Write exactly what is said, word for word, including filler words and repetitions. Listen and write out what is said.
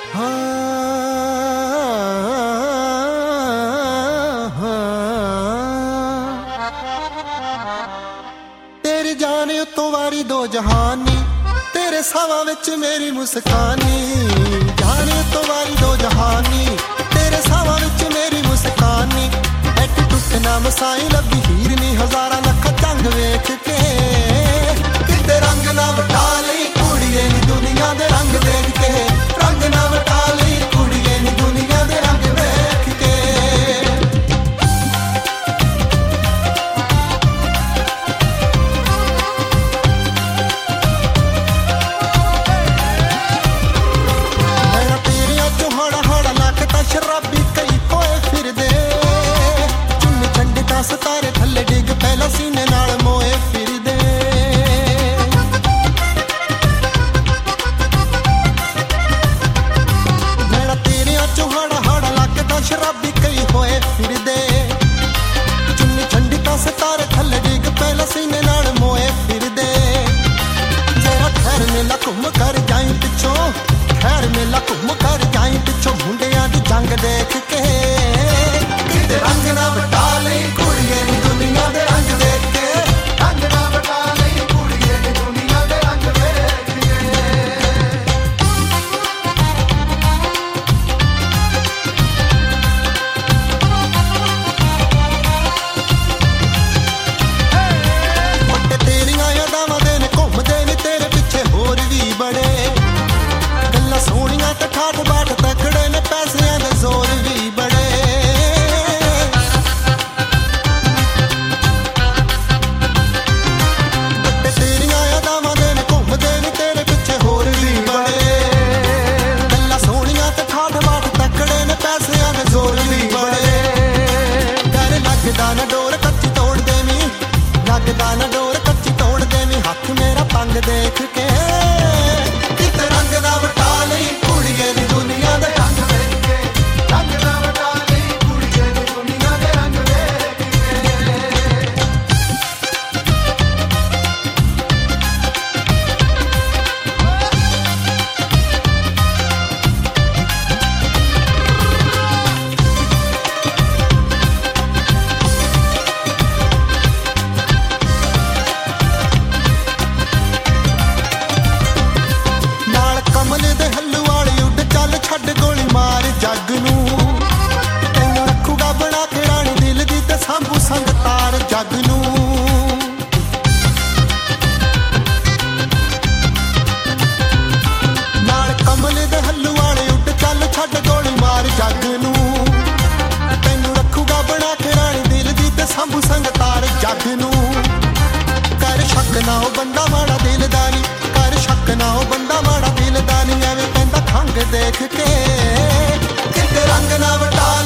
तेरी जान उतो वारी दो जहानी, तेरे सावां विच मेरी मुस्कानी। जान उतो वारी दो जहानी, तेरे सावां विच मेरी मुस्कानी। ऐट टुटना मसाई लभी हीरनी, हजारां लख चंग वेख के किते रंग ना वटा लई कुड़िए नी दुनिया दे रंग देख के। रंग ना वटा लई कुड़िए नी दुनिया दे रंग वेख के। मैं तेरिया चो हड़ा हड़ा लगता शराबी कई होए फिरदे। चुन्नी चंडिका सितारे थल्ले डिग पहला सीने नाल मोए फिरदे। शराबी कई होए फिरदे। चुन्नी चंडिका सितारे थल्ले डिग पहला सीने नाल मोए फिरदे। जरा ठहर मेला घुम कर जाई पिछों, ठहर मेला घुम कर जाई पिछों। मुंडियां दी जंग देख के किते रंग ना वटा लई कुड़िए नी दुनिया दे रंग देख के। रंग ना वटा लई कुड़िए नी दुनिया दे रंग देख के। सोहणियां ते ठाठ बाट तकड़े ने, पैसियां दे जोर भी बड़े। बट्टे तेरियां अदावां दे ने, घुमदे नी तेरे पिछे होर भी बड़े। गल्लां सोहणियां ते ठाठ बाट तकड़े ने, पैसियां दे जोर भी बड़े। डर लगदा ना डोर कच्ची तोड़ देवीं, लगदा ना डोर कच्ची तोड़ देवीं। हत्थ मेरा पंग देख के किते रंग ना वटा लई कुड़िए नी दुनिया दे रंग देख के। रंग ना वटा लई कुड़िए नी दुनिया दे रंग देख जग नूं तैनूं रखूगा बना के राणी दिल दी, ते सांभू संग तार जग नूं। नाल कमल दे हल्लू वाले उड चल छड्ड गोली मार जग नूं। तैनूं रखूगा बना के राणी दिल दी, ते सांभू संग तार जग नूं। कर शक ना हो बंदा माड़ा दिल दा नी, कर शक ना हो बंदा माड़ा दिल दा नी। एवें पैंदा खंग देख के किते रंग ना वटा